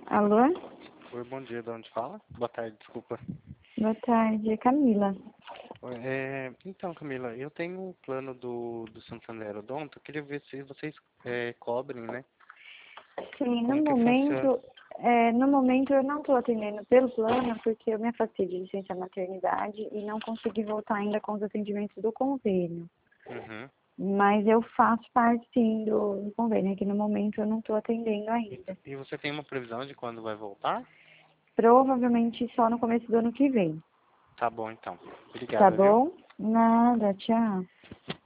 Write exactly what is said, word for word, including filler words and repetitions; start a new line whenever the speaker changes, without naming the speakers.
Alô?
Oi, bom dia, de onde fala? Boa tarde, desculpa.
Boa tarde, é Camila.
Oi, É, então, Camila, eu tenho um plano do, do Santander Odonto, eu queria ver se vocês é, cobrem, né?
Sim, no
Como que funciona?
momento, é, no momento eu não estou atendendo pelo plano porque eu me afastei de licença maternidade e não consegui voltar ainda com os atendimentos do convênio.
Uhum.
Mas eu faço parte sim do, do convênio, aqui no momento eu não estou atendendo
Então,
ainda.
e você tem uma previsão de quando vai voltar?
Provavelmente só no começo do ano que vem.
Tá bom, então.
Tá
Obrigado, viu?
bom? Nada, tchau.